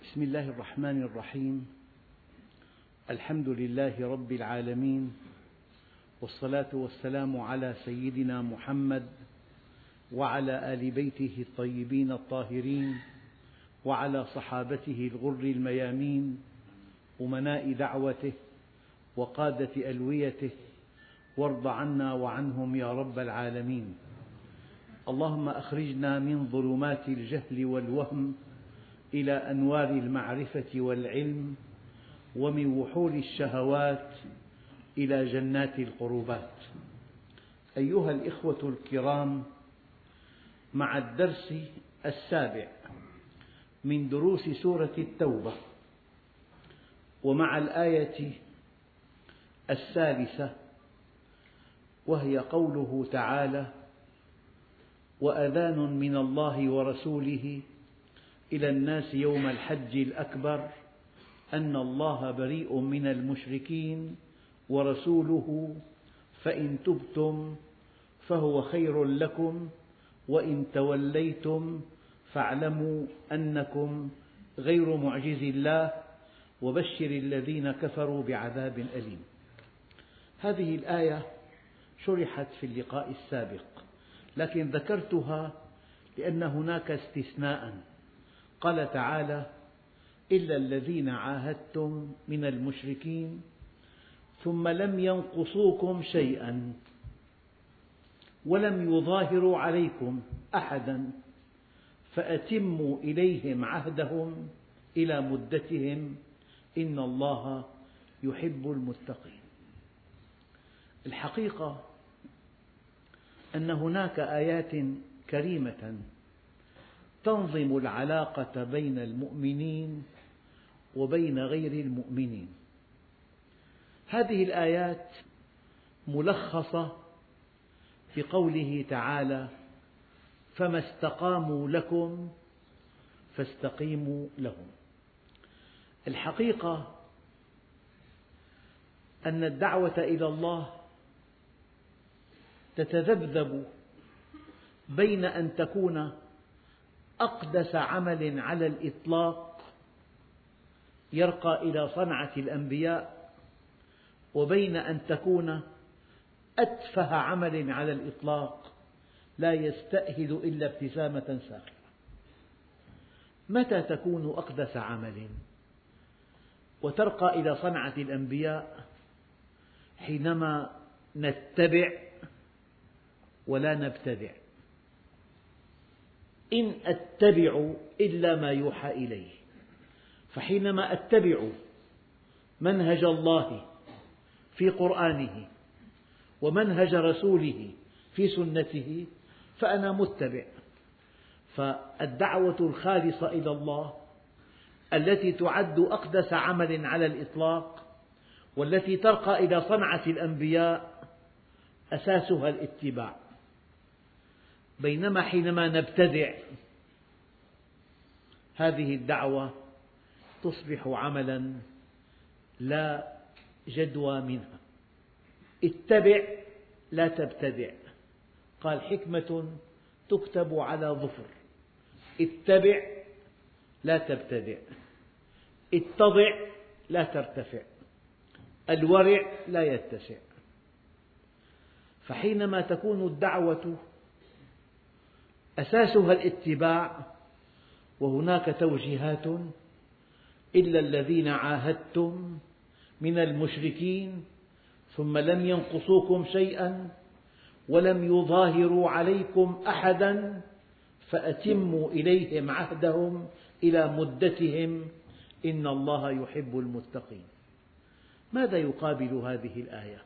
بسم الله الرحمن الرحيم. الحمد لله رب العالمين، والصلاة والسلام على سيدنا محمد وعلى آل بيته الطيبين الطاهرين وعلى صحابته الغر الميامين، أمناء دعوته وقادة ألويته، وارض عنا وعنهم يا رب العالمين. اللهم أخرجنا من ظلمات الجهل والوهم إلى أنوار المعرفة والعلم، ومن وحول الشهوات إلى جنات القربات. أيها الإخوة الكرام، مع الدرس السابع من دروس سورة التوبة، ومع الآية الثالثة، وهي قوله تعالى: وأذان من الله ورسوله إلى الناس يوم الحج الأكبر أن الله بريء من المشركين ورسوله فإن تبتم فهو خير لكم وإن توليتم فاعلموا أنكم غير معجز الله وبشر الذين كفروا بعذاب أليم. هذه الآية شرحت في اللقاء السابق، لكن ذكرتها لأن هناك استثناء. قال تعالى: إلا الذين عاهدتم من المشركين ثم لم ينقصوكم شيئا ولم يظاهروا عليكم أحدا فأتموا إليهم عهدهم إلى مدتهم إن الله يحب المتقين. الحقيقة أن هناك آيات كريمة تنظم العلاقة بين المؤمنين وبين غير المؤمنين. هذه الآيات ملخصة في قوله تعالى: فما استقاموا لكم فاستقيموا لهم. الحقيقة أن الدعوة إلى الله تتذبذب بين أن تكون أقدس عمل على الإطلاق يرقى إلى صنعة الأنبياء، وبين أن تكون أتفه عمل على الإطلاق لا يستأهل إلا ابتسامة ساخرة. متى تكون أقدس عمل وترقى إلى صنعة الأنبياء؟ حينما نتبع ولا نبتدع. إن أتبع إلا ما يوحى إلي. فحينما أتبع منهج الله في قرآنه ومنهج رسوله في سنته فأنا متبع. فالدعوة الخالصة إلى الله التي تعد أقدس عمل على الإطلاق والتي ترقى إلى صنعة الأنبياء أساسها الاتباع. بينما حينما نبتدع هذه الدعوة تصبح عملا لا جدوى منها. اتبع لا تبتدع. قال: حكمة تكتب على ظفر. اتبع لا تبتدع. اتضع لا ترتفع. الورع لا يتسع. فحينما تكون الدعوة أساسها الاتباع وهناك توجيهات: إلا الذين عاهدتم من المشركين ثم لم ينقصوكم شيئا ولم يظاهروا عليكم أحدا فأتموا إليهم عهدهم إلى مدتهم إن الله يحب المتقين. ماذا يقابل هذه الآية؟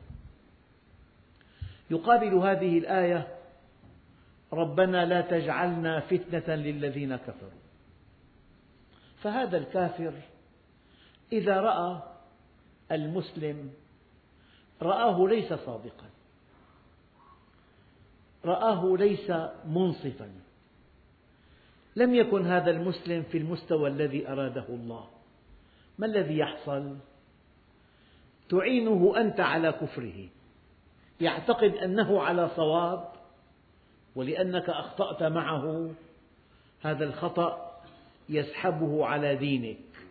يقابل هذه الآية: ربنا لا تجعلنا فتنة للذين كفروا. فهذا الكافر إذا رأى المسلم رآه ليس صادقا، رآه ليس منصفا، لم يكن هذا المسلم في المستوى الذي أراده الله. ما الذي يحصل؟ تعينه أنت على كفره، يعتقد أنه على صواب، ولأنك أخطأت معه هذا الخطأ يسحبه على دينك،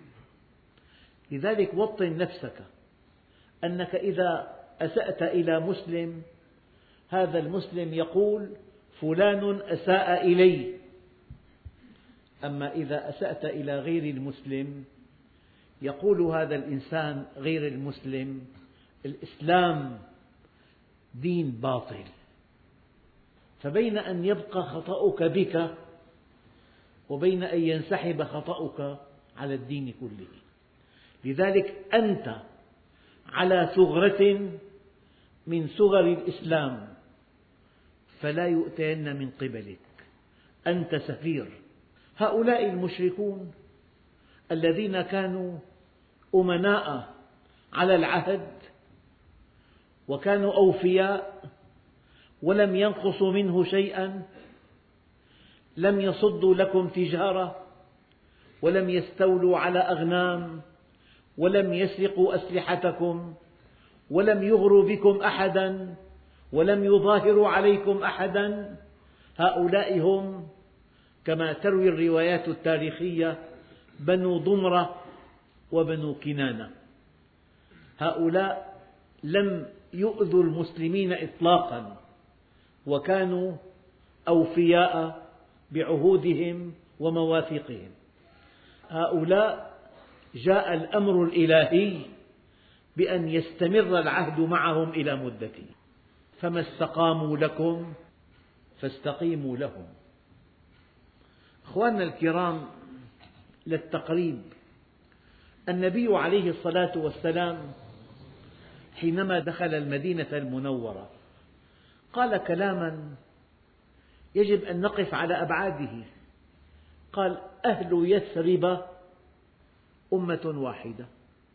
لذلك وطن نفسك أنك إذا أسأت إلى مسلم هذا المسلم يقول فلان أساء إلي، أما إذا أسأت إلى غير المسلم يقول هذا الإنسان غير المسلم الإسلام دين باطل. فبين أن يبقى خطأك بك وبين أن ينسحب خطأك على الدين كله. لذلك أنت على ثغرة من ثغر الإسلام فلا يؤتين من قبلك، أنت سفير. هؤلاء المشركون الذين كانوا أمناء على العهد وكانوا أوفياء ولم ينقصوا منه شيئا، لم يصدوا لكم تجارة ولم يستولوا على أغنام ولم يسرقوا أسلحتكم ولم يغروا بكم أحدا ولم يظاهروا عليكم أحدا. هؤلاء هم كما تروي الروايات التاريخية بنو ضمرة وبنو كنانة. هؤلاء لم يؤذوا المسلمين إطلاقا وكانوا أوفياء بعهودهم ومواثيقهم. هؤلاء جاء الأمر الإلهي بأن يستمر العهد معهم إلى مدته، فما استقاموا لكم فاستقيموا لهم. أخواننا الكرام، للتقريب، النبي عليه الصلاة والسلام حينما دخل المدينة المنورة قال كلاما يجب أن نقف على أبعاده. قال: أهل يثرب أمة واحدة.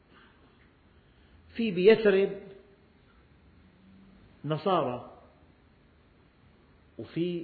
في بيثرب نصارى وفي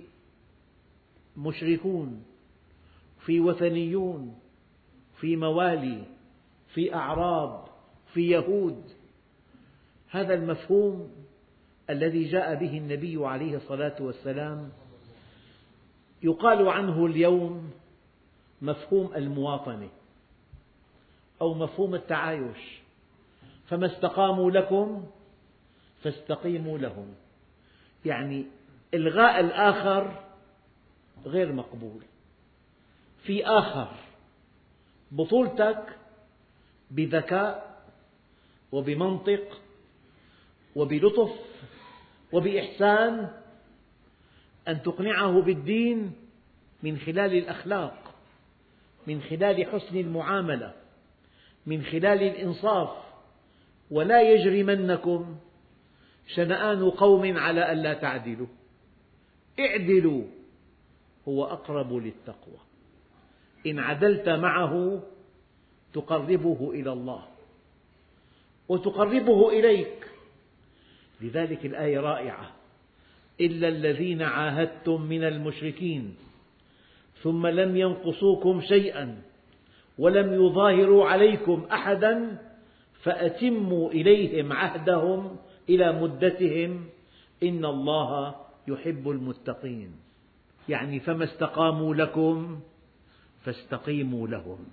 مشركون في وثنيون في موالي في أعراب في يهود. هذا المفهوم الذي جاء به النبي عليه الصلاة والسلام يقال عنه اليوم مفهوم المواطنة أو مفهوم التعايش. فما استقاموا لكم فاستقيموا لهم، يعني إلغاء الآخر غير مقبول. في آخر بطولتك بذكاء وبمنطق وبلطف وبإحسان أن تقنعه بالدين من خلال الأخلاق، من خلال حسن المعاملة، من خلال الإنصاف. ولا يجرمنكم شنآن قوم على ألا تعدلوا، اعدلوا هو أقرب للتقوى. إن عدلت معه تقربه إلى الله وتقربه إليك. لذلك الآية رائعة: إلا الذين عاهدتم من المشركين ثم لم ينقصوكم شيئا ولم يظاهروا عليكم أحدا فأتموا إليهم عهدهم إلى مدتهم إن الله يحب المتقين. يعني فما استقاموا لكم فاستقيموا لهم.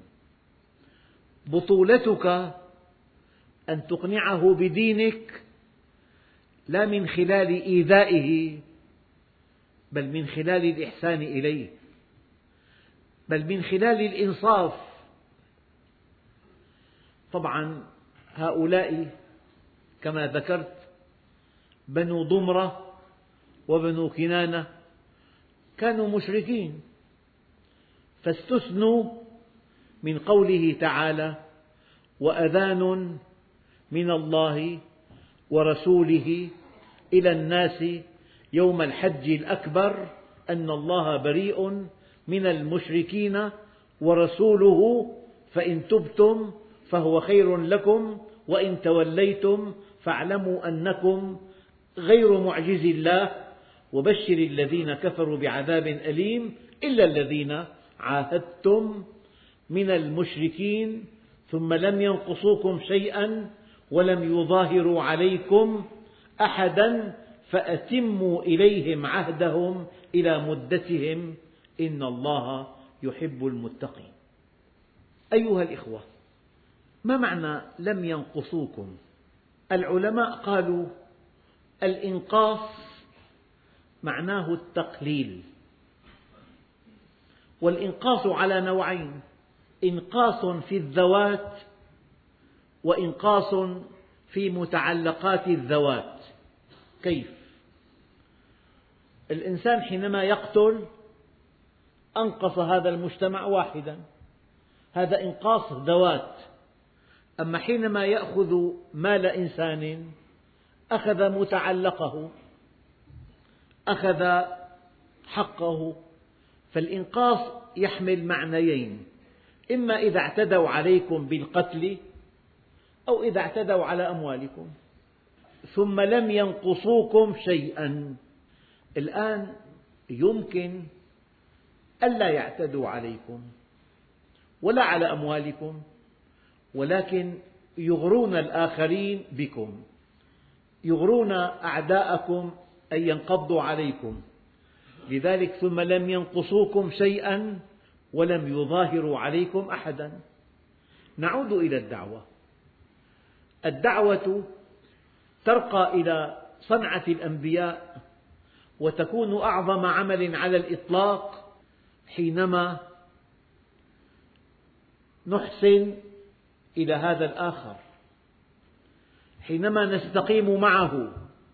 بطولتك أن تقنعه بدينك لا من خلال إيذائه بل من خلال الإحسان إليه، بل من خلال الإنصاف. طبعا هؤلاء كما ذكرت بنو ضمرة وبنو كنانة كانوا مشركين فاستثنوا من قوله تعالى: وأذان من الله ورسوله إلى الناس يوم الحج الأكبر أن الله بريء من المشركين ورسوله فإن تبتم فهو خير لكم وإن توليتم فاعلموا أنكم غير معجز الله وبشر الذين كفروا بعذاب أليم إلا الذين عاهدتم من المشركين ثم لم ينقصوكم شيئا ولم يظاهروا عليكم أحدا فأتموا إليهم عهدهم إلى مدتهم إن الله يحب المتقين. أيها الإخوة، ما معنى لم ينقصوكم؟ العلماء قالوا الإنقاص معناه التقليل، والإنقاص على نوعين: إنقاص في الذوات وإنقاص في متعلقات الذوات. كيف؟ الإنسان حينما يقتل أنقص هذا المجتمع واحدا، هذا إنقاص ذوات. أما حينما يأخذ مال إنسان أخذ متعلقه، أخذ حقه. فالإنقاص يحمل معنيين: إما إذا اعتدوا عليكم بالقتل أو إذا اعتدوا على أموالكم. ثم لم ينقصوكم شيئا. الآن يمكن ألا يعتدوا عليكم ولا على أموالكم، ولكن يغرون الآخرين بكم، يغرون أعداءكم أن ينقضوا عليكم. لذلك ثم لم ينقصوكم شيئا ولم يظاهروا عليكم أحدا. نعود إلى الدعوة. الدعوة ترقى إلى صنعة الأنبياء وتكون أعظم عمل على الإطلاق حينما نحسن إلى هذا الآخر، حينما نستقيم معه.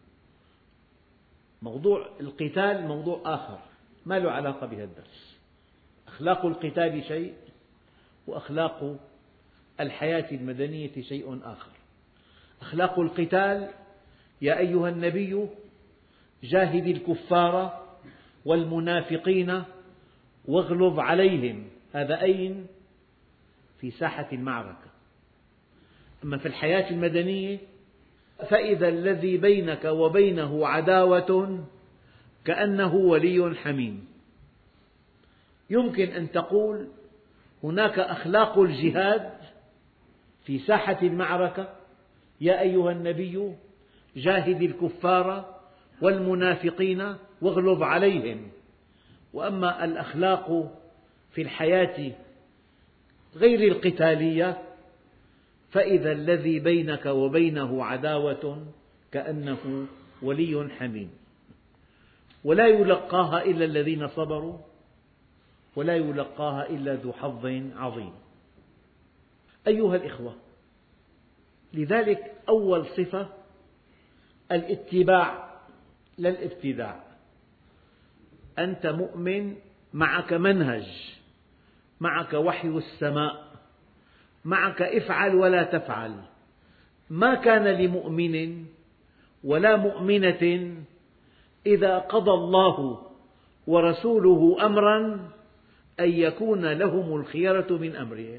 موضوع القتال موضوع آخر ما له علاقة بهذا الدرس. أخلاق القتال شيء، وأخلاق الحياة المدنية شيء آخر. أخلاق القتال: يا أيها النبي جاهد الكفار والمنافقين واغلظ عليهم. هذا أين؟ في ساحة المعركة. أما في الحياة المدنية فإذا الذي بينك وبينه عداوة كأنه ولي حميم. يمكن أن تقول هناك أخلاق الجهاد في ساحة المعركة: يا أيها النبي جاهد الكفار والمنافقين واغلظ عليهم. وأما الأخلاق في الحياة غير القتالية فإذا الذي بينك وبينه عداوة كأنه ولي حميم. ولا يلقاها إلا الذين صبروا ولا يلقاها إلا ذو حظ عظيم. أيها الإخوة، لذلك أول صفة الاتباع لا الابتداع. أنت مؤمن، معك منهج، معك وحي السماء، معك افعل ولا تفعل. ما كان لمؤمن ولا مؤمنة إذا قضى الله ورسوله أمرا أن يكون لهم الخيرة من أمرهم.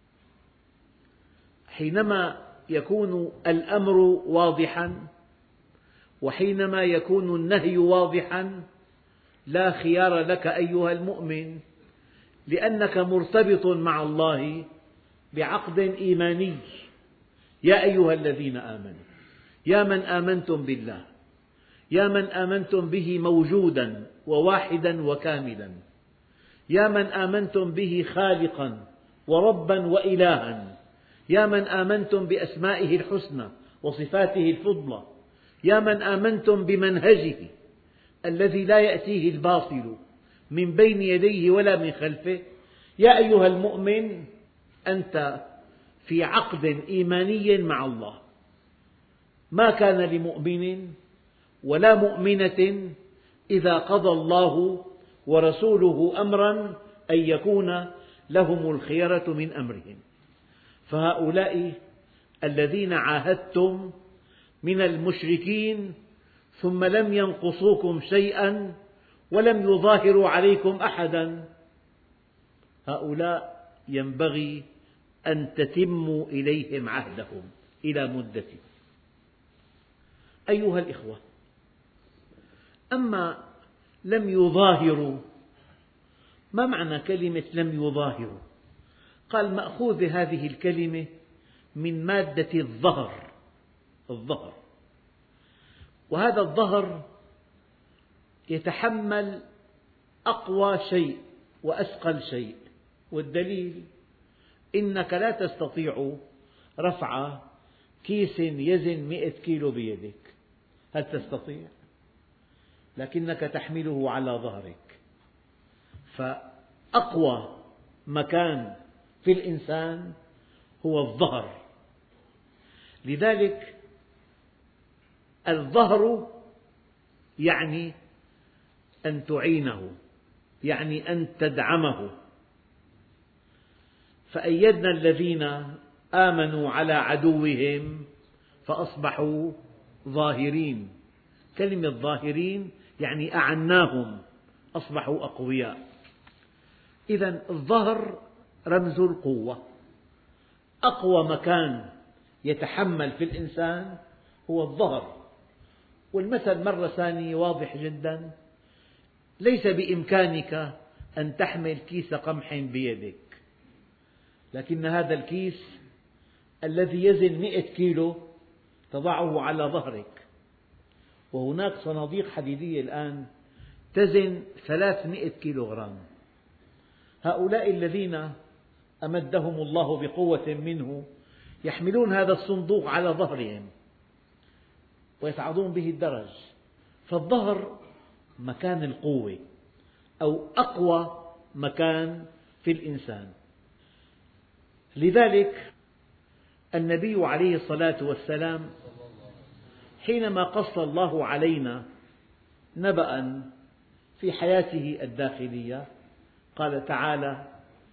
حينما يكون الأمر واضحا وحينما يكون النهي واضحا لا خيار لك أيها المؤمن، لأنك مرتبط مع الله بعقد إيماني. يا أيها الذين آمنوا، يا من آمنتم بالله، يا من آمنتم به موجودا وواحدا وكاملا، يا من آمنتم به خالقا وربا وإلها، يا من آمنتم بأسمائه الحسنى وصفاته الفضلى، يا من آمنتم بمنهجه الذي لا يأتيه الباطل من بين يديه ولا من خلفه. يا أيها المؤمن، أنت في عقد إيماني مع الله. ما كان لمؤمن ولا مؤمنة إذا قضى الله ورسوله أمرا أن يكون لهم الخيرة من أمرهم. فهؤلاء الذين عاهدتم من المشركين ثم لم ينقصوكم شيئا ولم يظاهروا عليكم أحدا، هؤلاء ينبغي أن تتموا إليهم عهدهم إلى مدته. أيها الإخوة، أما لم يظاهروا، ما معنى كلمة لم يظاهروا؟ قال مأخوذ هذه الكلمة من مادة الظهر. وهذا الظهر يتحمل أقوى شيء وأثقل شيء، والدليل إنك لا تستطيع رفع كيس يزن 100 كيلو بيدك، هل تستطيع؟ لكنك تحمله على ظهرك. فأقوى مكان في الإنسان هو الظهر. لذلك الظهر يعني أن تعينه، يعني أن تدعمه. فأيدنا الذين آمنوا على عدوهم فأصبحوا ظاهرين. كلمة ظاهرين يعني أعناهم، أصبحوا أقوياء. إذن الظهر رمز القوة. أقوى مكان يتحمل في الإنسان هو الظهر. والمثل مرة ثانية واضح جدا: ليس بإمكانك أن تحمل كيس قمح بيدك، لكن هذا الكيس الذي يزن 100 كيلو تضعه على ظهرك. وهناك صناديق حديدية الآن تزن 300 كيلوغرام. هؤلاء الذين أمدهم الله بقوة منه يحملون هذا الصندوق على ظهرهم ويصعدون به الدرج. فالظهر مكان القوة أو أقوى مكان في الإنسان. لذلك النبي عليه الصلاة والسلام حينما قص الله علينا نبأ في حياته الداخلية قال تعالى: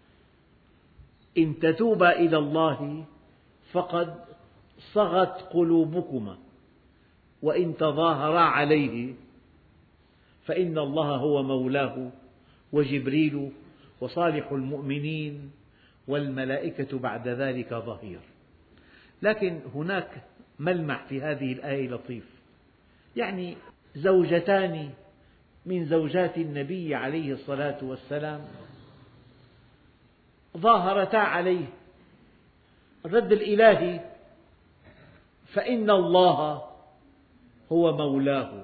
إن تتوبا إلى الله فقد صغت قلوبكما وإن تظاهرا عليه فإن الله هو مولاه وجبريل وصالح المؤمنين والملائكة بعد ذلك ظهير. لكن هناك ملمح في هذه الآية لطيف، يعني زوجتان من زوجات النبي عليه الصلاة والسلام ظاهرتا عليه. الرد الإلهي: فإن الله هو مولاه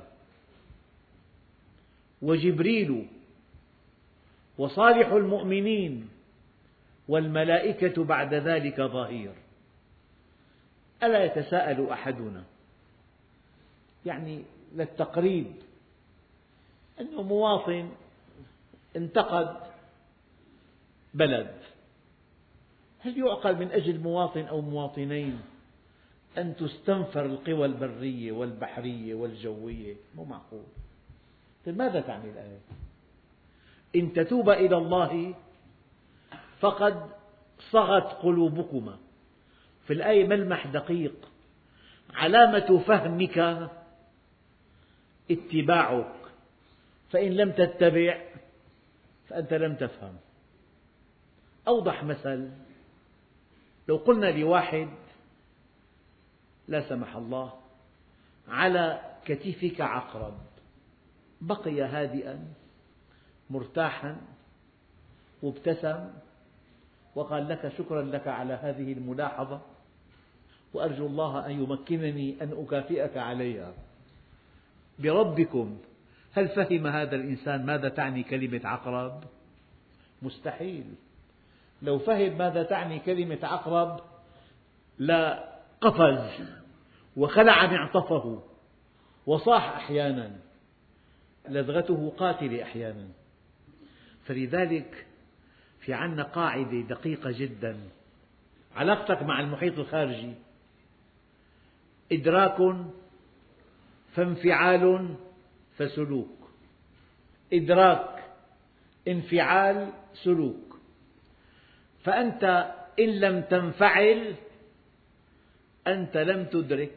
وجبريل وصالح المؤمنين والملائكة بعد ذلك ظهير. ألا يتساءل أحدنا، يعني للتقريب، أنه مواطن انتقد بلد، هل يعقل من أجل مواطن أو مواطنين أن تستنفر القوى البرية والبحرية والجوية؟ مو معقول. ماذا تعني الآية؟ إن تتوبا إلى الله فقد صغت قلوبكما. في الآية ملمح دقيق: علامة فهمك اتباعك، فإن لم تتبع فأنت لم تفهم. أوضح مثل: لو قلنا لواحد لا سمح الله على كتفك عقرب، بقي هادئا مرتاحا وابتسم وقال لك: شكرا لك على هذه الملاحظة وأرجو الله أن يمكنني أن أكافئك عليها. بربكم هل فهم هذا الإنسان ماذا تعني كلمة عقرب؟ مستحيل. لو فهم ماذا تعني كلمة عقرب لقفز وخلع معطفه وصاح أحيانا، لدغته قاتلة أحيانا. فلذلك في عندنا قاعدة دقيقة جدا: علاقتك مع المحيط الخارجي إدراك فانفعال فسلوك، إدراك انفعال سلوك. فأنت إن لم تنفعل أنت لم تدرك،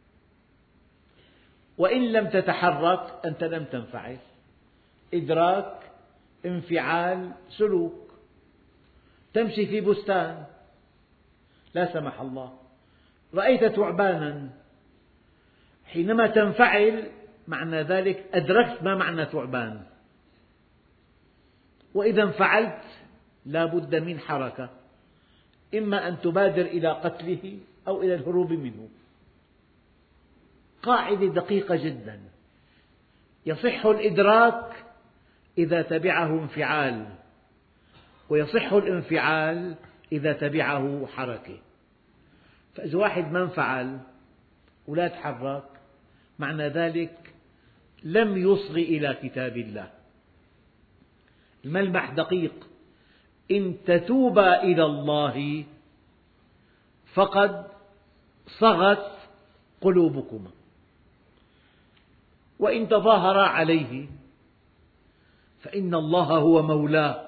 وإن لم تتحرك أنت لم تنفعل. إدراك انفعال سلوك. تمشي في بستان لا سمح الله رأيت ثعبانا، حينما تنفعل معنى ذلك أدركت ما معنى ثعبان، وإذا انفعلت لا بد من حركة، إما أن تبادر إلى قتله أو إلى الهروب منه. قاعدة دقيقة جدا: يصح الإدراك إذا تبعه انفعال، ويصح الانفعال إذا تبعه حركة. فإذا واحد ما انفعل ولا تحرك معنى ذلك لم يصغ إلى كتاب الله. الملمح دقيق: إن تتوبا إلى الله فقد صغت قلوبكما، وإن تظاهرا عليه فإن الله هو مولاه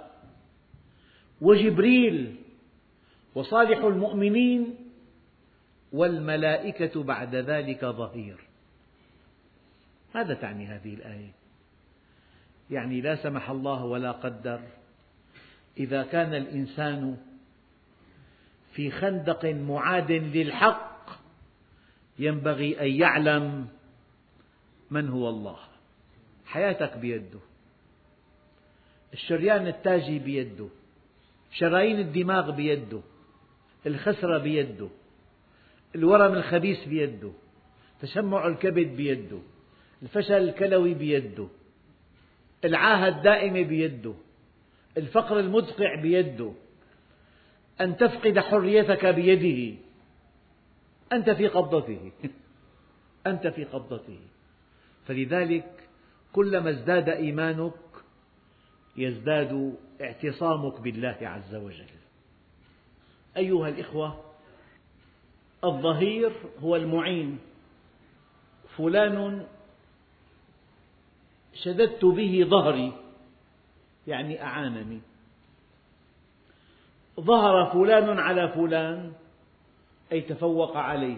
وجبريل وصالح المؤمنين والملائكة بعد ذلك ظهير. ماذا تعني هذه الآية؟ يعني لا سمح الله ولا قدر إذا كان الإنسان في خندق معاد للحق ينبغي أن يعلم من هو الله. حياتك بيده، الشريان التاجي بيده، شرايين الدماغ بيده، الخسرة بيده، الورم الخبيث بيده، تشمع الكبد بيده، الفشل الكلوي بيده، العاهة الدائمة بيده، الفقر المدقع بيده، أن تفقد حريتك بيده. أنت في قبضته أنت في قبضته. فلذلك كلما ازداد إيمانك يزداد اعتصامك بالله عز وجل. أيها الإخوة، الظهير هو المعين. فلان شددت به ظهري يعني أعانني. ظهر فلان على فلان أي تفوق عليه.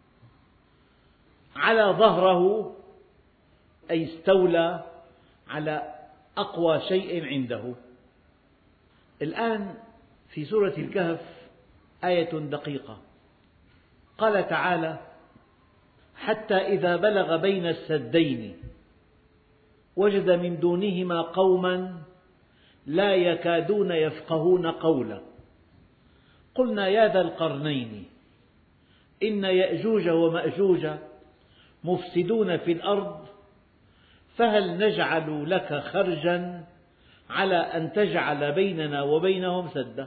على ظهره أي استولى على أقوى شيء عنده. الآن في سورة الكهف آية دقيقة، قال تعالى: حتى إذا بلغ بين السدين وجد من دونهما قوما لا يكادون يفقهون قولا قلنا يا ذا القرنين إن يأجوج ومأجوج مفسدون في الأرض فهل نجعل لك خرجا على أن تجعل بيننا وبينهم سدا.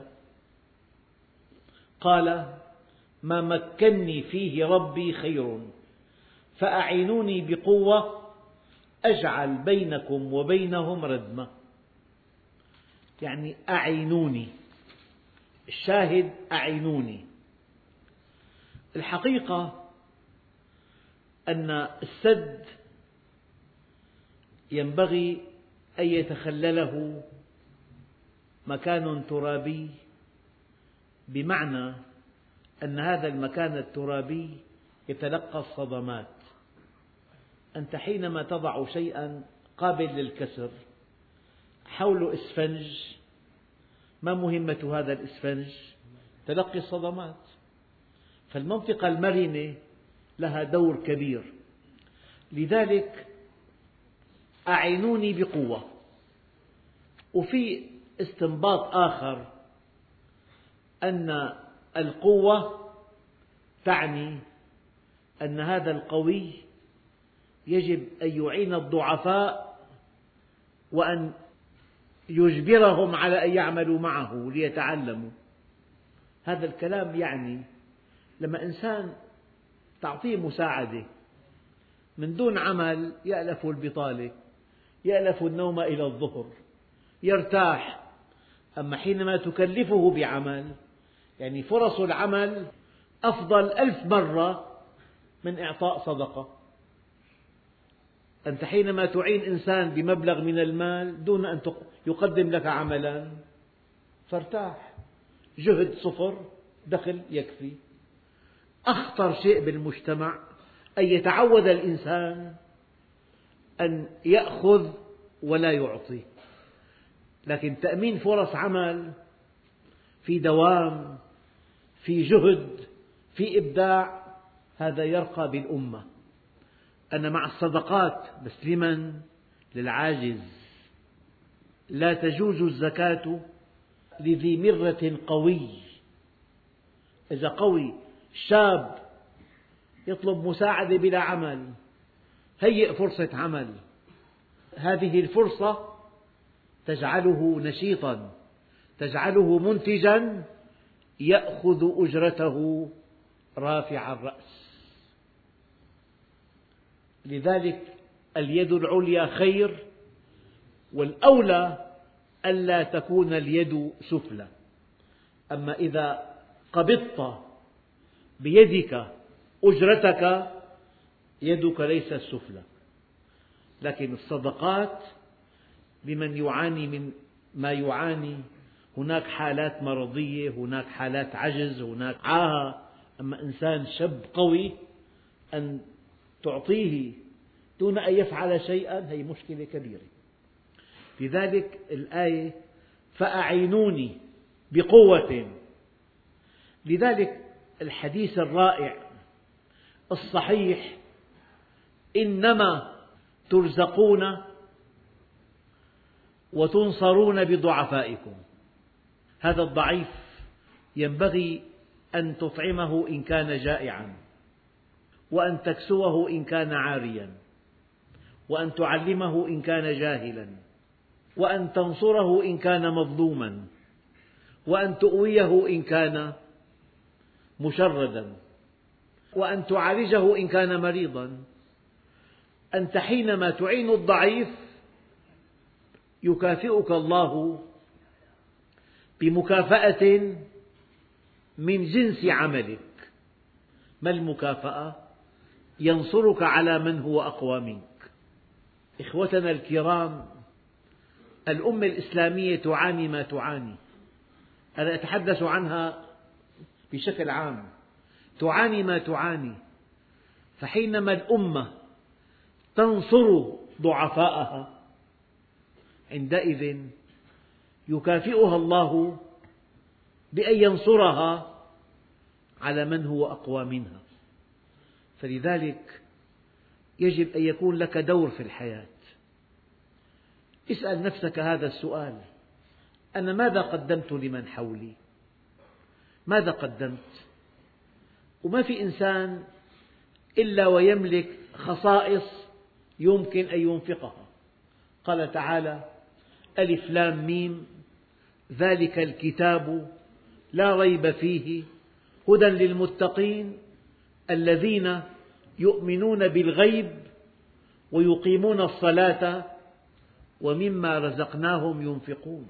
قال: ما مكني فيه ربي خير فأعينوني بقوة أجعل بينكم وبينهم ردما. يعني أعينوني، الشاهد أعينوني. الحقيقة أن السد ينبغي أن يتخلله مكان ترابي، بمعنى أن هذا المكان الترابي يتلقى الصدمات. أنت حينما تضع شيئا قابل للكسر حوله إسفنج، ما مهمة هذا الإسفنج؟ تلقي الصدمات. فالمنطقة المرنة لها دور كبير. لذلك أعينوني بقوة. وفي استنباط آخر أن القوة تعني أن هذا القوي يجب أن يعين الضعفاء وأن يجبرهم على أن يعملوا معه ليتعلموا. هذا الكلام يعني لما إنسان تعطيه مساعدة من دون عمل يألف البطالة، يألف النوم إلى الظهر، يرتاح. أما حينما تكلفه بعمل يعني فرص العمل أفضل 1000 مرة من إعطاء صدقة. أنت حينما تعين إنسان بمبلغ من المال دون أن يقدم لك عملا فارتاح، جهد صفر، دخل يكفي. أخطر شيء بالمجتمع أن يتعود الإنسان أن يأخذ ولا يعطي. لكن تأمين فرص عمل في دوام، في جهد، في إبداع، هذا يرقى بالأمة. أنا مع الصدقات بس لمن؟ للعاجز. لا تجوز الزكاة لذي مرة قوي. إذا قوي شاب يطلب مساعدة بلا عمل، هيئ فرصة عمل. هذه الفرصة تجعله نشيطا، تجعله منتجا، يأخذ أجرته رافع الرأس. لذلك اليد العليا خير، والأولى ألا تكون اليد سفلى. أما إذا قبضت بيدك أجرتك يدك ليست سفلى. لكن الصدقات لمن يعاني من ما يعاني، هناك حالات مرضية، هناك حالات عجز، هناك عاهة. أما إنسان شاب قوي أن تعطيه دون أن يفعل شيئا هي مشكلة كبيرة. لذلك الآية فأعينوني بقوة. لذلك الحديث الرائع الصحيح إنما ترزقون وتنصرون بضعفائكم. هذا الضعيف ينبغي أن تطعمه إن كان جائعا، وأن تكسوه إن كان عاريا، وأن تعلمه إن كان جاهلا، وأن تنصره إن كان مظلوما، وأن تؤويه إن كان مشردا، وأن تعالجه إن كان مريضا. أنت حينما تعين الضعيف يكافئك الله بمكافأة من جنس عملك. ما المكافأة؟ ينصرك على من هو أقوى منك. إخوتنا الكرام، الأمة الإسلامية تعاني ما تعاني، أنا أتحدث عنها بشكل عام، تعاني ما تعاني. فحينما الأمة تنصر ضعفاءها عندئذ يكافئها الله بأن ينصرها على من هو أقوى منها. فلذلك يجب أن يكون لك دور في الحياة. اسأل نفسك هذا السؤال: أنا ماذا قدمت لمن حولي؟ ماذا قدمت؟ وما في إنسان إلا ويملك خصائص يمكن أن ينفقها. قال تعالى: ألف لام ميم ذلك الكتاب لا ريب فيه هدى للمتقين الذين يؤمنون بالغيب ويقيمون الصلاة ومما رزقناهم ينفقون.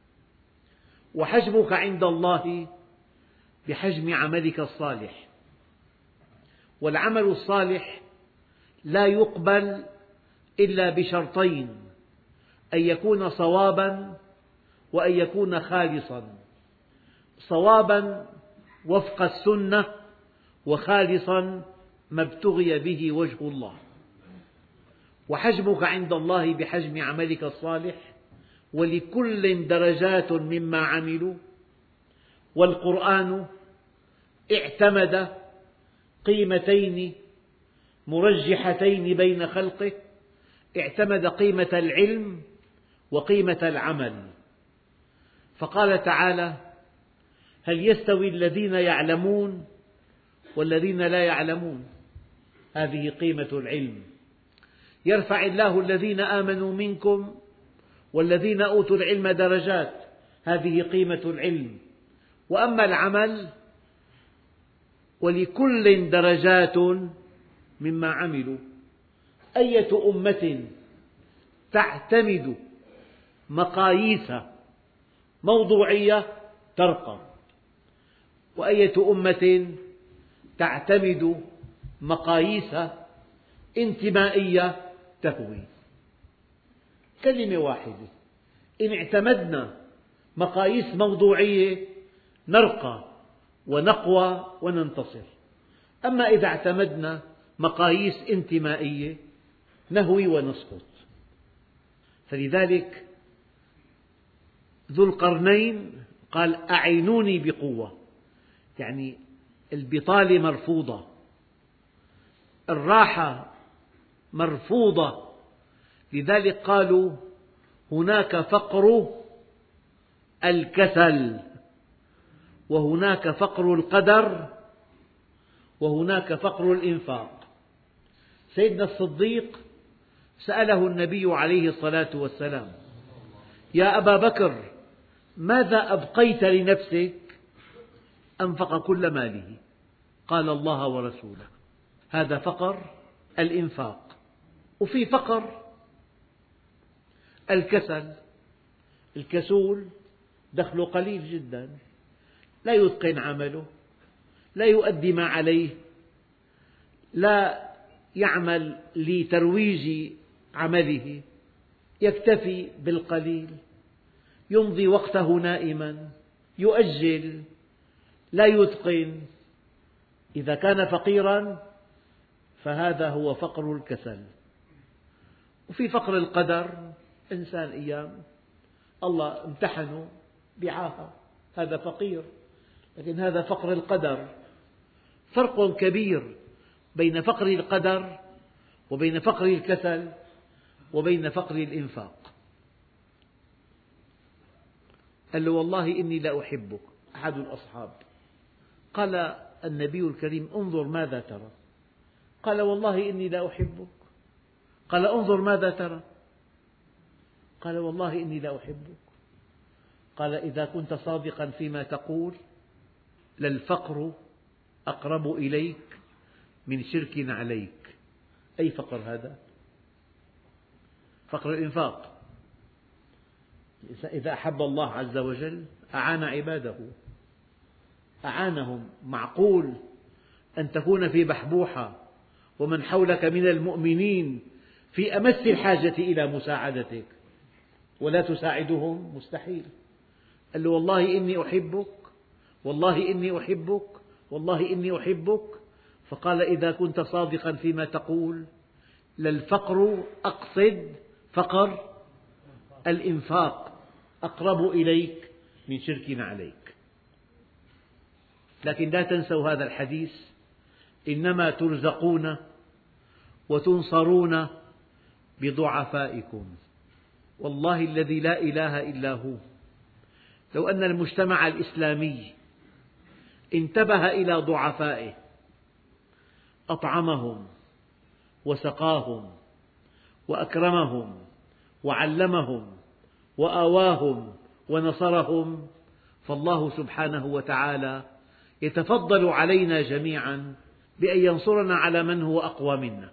وحجمك عند الله بحجم عملك الصالح، والعمل الصالح لا يقبل إلا بشرطين: أن يكون صوابا وأن يكون خالصا. صوابا وفق السنة، وخالصا ما ابتغي به وجه الله. وحجمك عند الله بحجم عملك الصالح، ولكل درجات مما عملوا. والقرآن اعتمد قيمتين مرجحتين بين خلقه، اعتمد قيمة العلم وقيمة العمل. فقال تعالى: هل يستوي الذين يعلمون والذين لا يعلمون؟ هذه قيمة العلم. يرفع الله الذين آمنوا منكم والذين أوتوا العلم درجات، هذه قيمة العلم. وأما العمل: ولكل درجات مما عملوا. أية أمة تعتمد مقاييس موضوعية ترقى، وأية أمة تعتمد مقاييس انتمائية تهوي. كلمة واحدة، إن اعتمدنا مقاييس موضوعية نرقى ونقوى وننتصر. أما إذا اعتمدنا مقاييس انتمائية نهوي ونسقط. فلذلك ذو القرنين قال: أعينوني بقوة، يعني البطالة مرفوضة، الراحة مرفوضة. لذلك قالوا: هناك فقر الكسل، وهناك فقر القدر، وهناك فقر الإنفاق. سيدنا الصديق سأله النبي عليه الصلاة والسلام: يا أبا بكر، ماذا أبقيت لنفسك؟ أنفق كل ماله. قال الله ورسوله. هذا فقر الإنفاق. وفي فقر الكسل. الكسول دخله قليل جدا، لا يتقن عمله، لا يؤدي ما عليه، لا يعمل لترويج عمله، يكتفي بالقليل، يمضي وقته نائما، يؤجل، لا يتقن. إذا كان فقيرا فهذا هو فقر الكسل. وفي فقر القدر، إنسان أيام الله امتحنه بعاهة، هذا فقير، لكن هذا فقر القدر. فرق كبير بين فقر القدر وبين فقر الكسل وبين فقر الإنفاق. قال له والله إني لأحبك، أحد الأصحاب. قال النبي الكريم انظر ماذا ترى؟ قال والله إني لأحبك. قال انظر ماذا ترى؟ قال والله إني لأحبك. قال إذا كنت صادقا فيما تقول للفقر أقرب إليك من شرك عليك. أي فقر هذا؟ فقر الإنفاق. إذا أحب الله عز وجل أعان عباده، أعانهم. معقول أن تكون في بحبوحة ومن حولك من المؤمنين في أمس الحاجة إلى مساعدتك ولا تساعدهم؟ مستحيل. قال له والله إني أحبك، والله إني أحبك، والله إني أحبك. فقال إذا كنت صادقا فيما تقول للفقر، أقصد فقر الإنفاق، أقرب إليك من شرك عليك. لكن لا تنسوا هذا الحديث: إنما ترزقون وتنصرون بضعفائكم. والله الذي لا إله إلا هو، لو أن المجتمع الإسلامي انتبه إلى ضعفائه، أطعمهم وسقاهم وأكرمهم وعلمهم وآواهم ونصرهم، فالله سبحانه وتعالى يتفضل علينا جميعا بأن ينصرنا على من هو أقوى منا.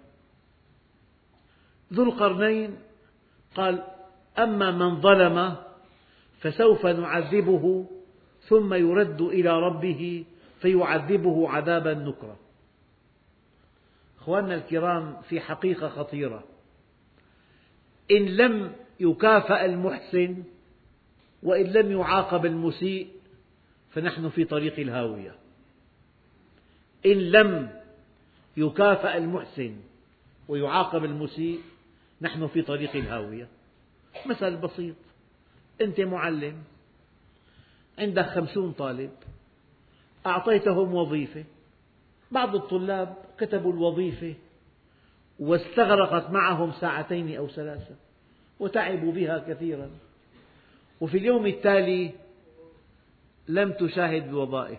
ذو القرنين قال: أما من ظلم فسوف نعذبه ثم يرد إلى ربه فيعذبه عذابا نكرا. أخواننا الكرام، في حقيقة خطيرة: إن لم يكافأ المحسن وإن لم يعاقب المسيء فنحن في طريق الهاوية. إن لم يكافأ المحسن ويعاقب المسيء نحن في طريق الهاوية. مثل بسيط: أنت معلم، عندك 50 طالب، أعطيتهم وظيفة، بعض الطلاب كتبوا الوظيفة واستغرقت معهم 2 أو 3 وتعبوا بها كثيرا، وفي اليوم التالي لم تشاهد الوظائف،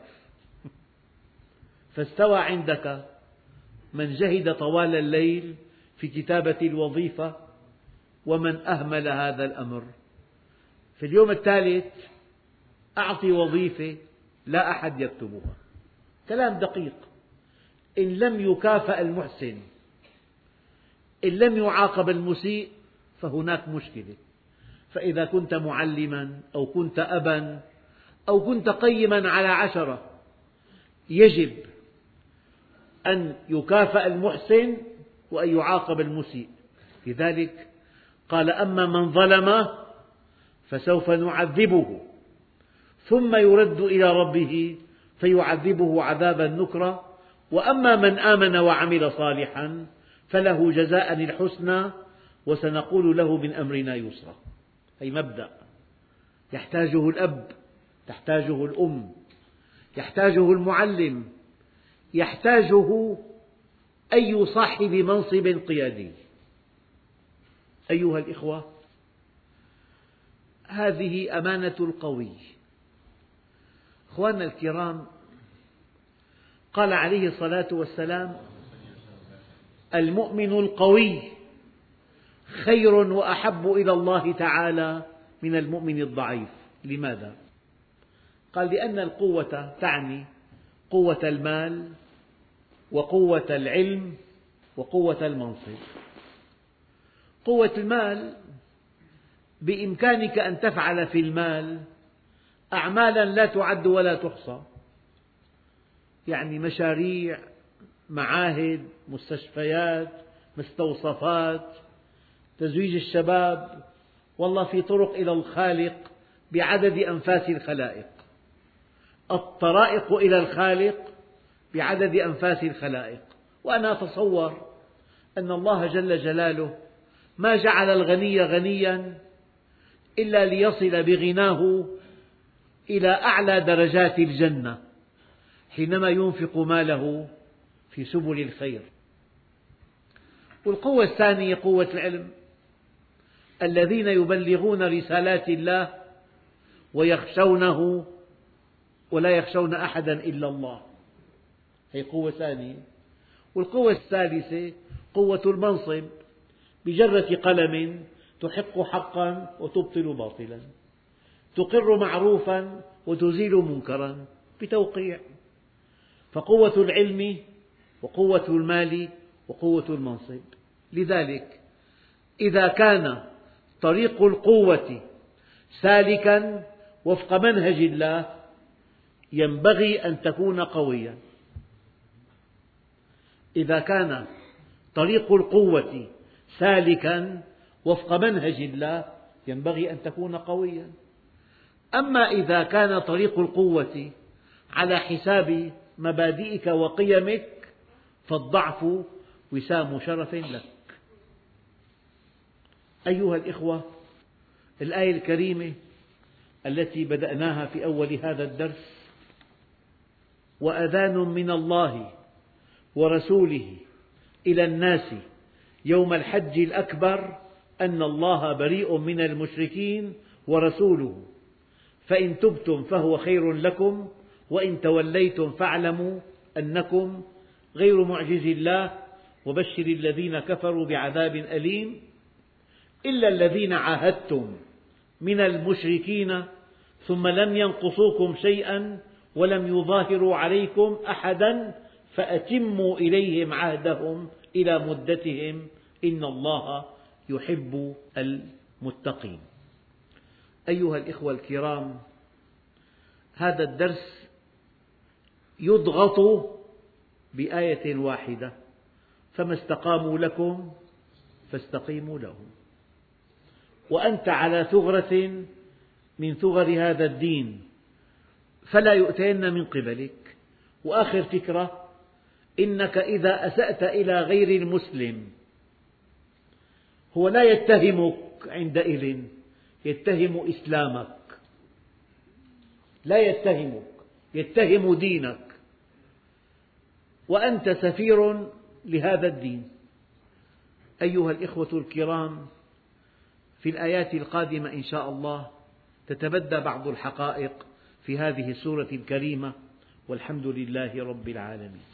فاستوى عندك من جهد طوال الليل في كتابة الوظيفة ومن أهمل هذا الأمر. في اليوم الثالث أعطي وظيفة لا أحد يكتبها. كلام دقيق. إن لم يكافأ المحسن، إن لم يعاقب المسيء، فهناك مشكلة. فإذا كنت معلما أو كنت أبا أو كنت قيما على 10، يجب أن يكافأ المحسن وأن يعاقب المسيء. لذلك قال: أما من ظلم فسوف نعذبه ثم يرد إلى ربه فيعذبه عذابا نكرا، وأما من آمن وعمل صالحا فله جزاء الحسنى وسنقول له من أمرنا يسرا. أي مبدأ يحتاجه الأب، تحتاجه الأم، يحتاجه المعلم، يحتاجه أي صاحب منصب قيادي. أيها الإخوة، هذه أمانة القوي. أخواننا الكرام، قال عليه الصلاة والسلام: المؤمن القوي خير وأحب إلى الله تعالى من المؤمن الضعيف. لماذا؟ قال: لأن القوة تعني قوة المال وقوة العلم وقوة المنصب. قوة المال، بإمكانك أن تفعل في المال أعمالا لا تعد ولا تحصى، يعني مشاريع، معاهد، مستشفيات، مستوصفات، تزويج الشباب، والله في طرق إلى الخالق بعدد أنفاس الخلائق، الطرائق إلى الخالق بعدد أنفاس الخلائق. وأنا أتصور أن الله جل جلاله ما جعل الغني غنيا إلا ليصل بغناه إلى أعلى درجات الجنة حينما ينفق ماله في سبل الخير. والقوة الثانية قوة العلم، الذين يبلغون رسالات الله ويخشونه ولا يخشون أحدا إلا الله، هي قوة ثانية. والقوة الثالثة قوة المنصب، بجرة قلم تحق حقا وتبطل باطلا، تقر معروفا وتزيل منكرا بتوقيع. فقوة العلم وقوة المال وقوة المنصب. لذلك إذا كان طريق القوة سالكا وفق منهج الله ينبغي أن تكون قويا. إذا كان طريق القوة سالكا وفق منهج الله ينبغي أن تكون قويا. أما إذا كان طريق القوة على حساب مبادئك وقيمك فالضعف وسام شرف لك. أيها الإخوة، الآية الكريمة التي بدأناها في أول هذا الدرس: وأذان من الله ورسوله إلى الناس يوم الحج الأكبر أن الله بريء من المشركين ورسوله فإن تبتم فهو خير لكم وإن توليتم فاعلموا أنكم غير معجز الله وبشر الذين كفروا بعذاب أليم إلا الذين عاهدتم من المشركين ثم لم ينقصوكم شيئا ولم يظاهروا عليكم أحدا فأتموا إليهم عهدهم إلى مدتهم إن الله يحب المتقين. أيها الإخوة الكرام، هذا الدرس يضغط بآية واحدة: فما استقاموا لكم فاستقيموا لهم. وأنت على ثغرة من ثغر هذا الدين فلا يؤتين من قبلك. وآخر فكرة: إنك إذا أسأت إلى غير المسلم هو لا يتهمك عندئذ، يتهم إسلامك، لا يتهمك، يتهم دينك، وأنت سفير لهذا الدين. أيها الإخوة الكرام، في الآيات القادمة إن شاء الله تتبدى بعض الحقائق في هذه السورة الكريمة، والحمد لله رب العالمين.